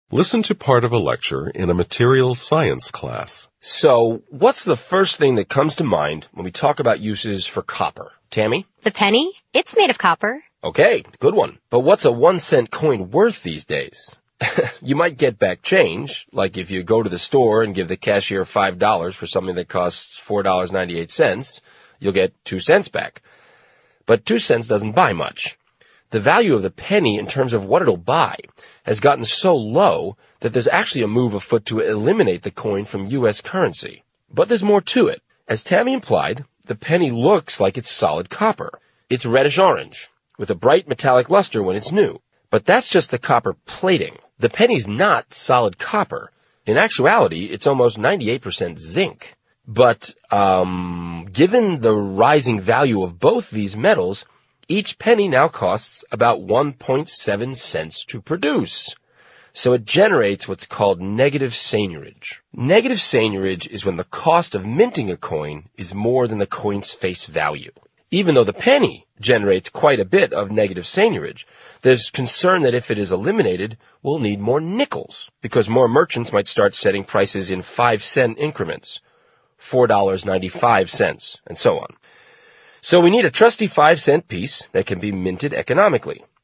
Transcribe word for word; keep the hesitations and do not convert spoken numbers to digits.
Listen to part of a lecture in a materials science class. So, what's the first thing that comes to mind when we talk about uses for copper? Tammy? The penny? It's made of copper. Okay, good one. But what's a one cent coin worth these days? You might get back change, like if you go to the store and give the cashier five dollars for something that costs four dollars and ninety-eight cents, you'll get two cents back. But two cents doesn't buy much. The value of the penny in terms of what it'll buy has gotten so low that there's actually a move afoot to eliminate the coin from U S currency. But there's more to it. As Tammy implied, the penny looks like it's solid copper. It's reddish-orange, with a bright metallic luster when it's new. But that's just the copper plating. The penny's not solid copper. In actuality, it's almost ninety-eight percent zinc. But um, given the rising value of both these metals, each penny now costs about one point seven cents to produce. So it generates what's called negative seigniorage. Negative seigniorage is when the cost of minting a coin is more than the coin's face value. Even though the penny generates quite a bit of negative seigniorage, there's concern that if it is eliminated, we'll need more nickels, because more merchants might start setting prices in five cent increments, four dollars and ninety-five cents, and so on. So we need a trusty five cent piece that can be minted economically.